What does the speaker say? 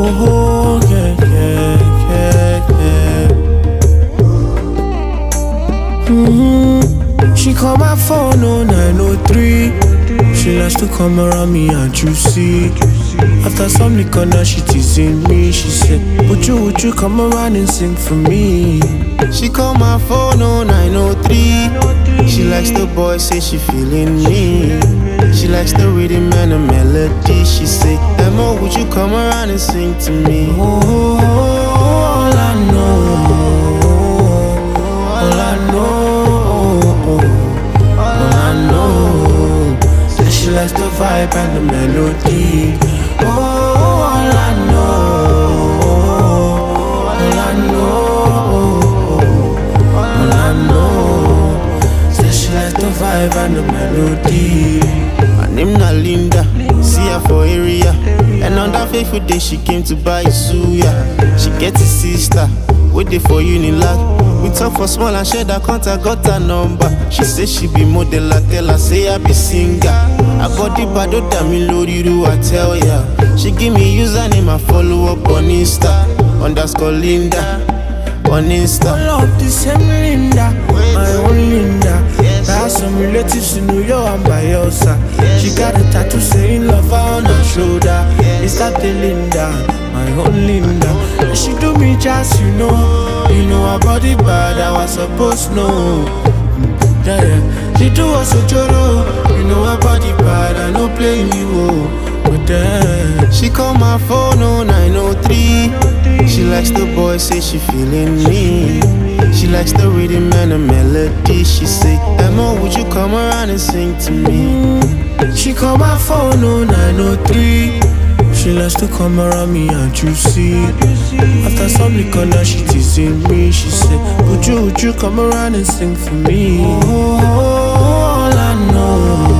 Oh, yeah, yeah, yeah, yeah. She call my phone on 903. She likes to come around me and you see. After some liquor now she teasing me. She said, would you come around and sing for me? She call my phone on 903. She likes the boy, say she feeling me. She likes the rhythm and the melody. She say, Emma, would you come around and sing to me? Oh, all I know, all I know, all I know. Say she likes the vibe and the melody. Oh, all I know, all I know, all I know. Say she likes the vibe and the melody. Her name na Linda, see her for area. And on that fateful day she came to buy suya. She get a sister, waiting for Unilag. We talk for small and share that contact, got her number. She say she be model, I tell her say I be singer. I got the bado dami loriru, I tell ya. She give me username, I follow up on Insta. Underscore Linda, on Insta. All of the same Linda, my own Linda. I have some relatives in New York and Bayelsa. She got a tattoo saying love her on her shoulder. Is that the Linda, my own Linda? And she do me just, you know her body bad, I was supposed to know. Yeah, yeah. She do us a joro, you know her body bad, I no play you, but then she call my phone on 903. She likes the boy, say she feeling me. She likes the rhythm and the melody. She say, Emma, would you come around and sing to me? She call my phone on 903. She likes to come around me and you see. After some liquor now she teasing me. She said, would you come around and sing for me? Oh, all I know,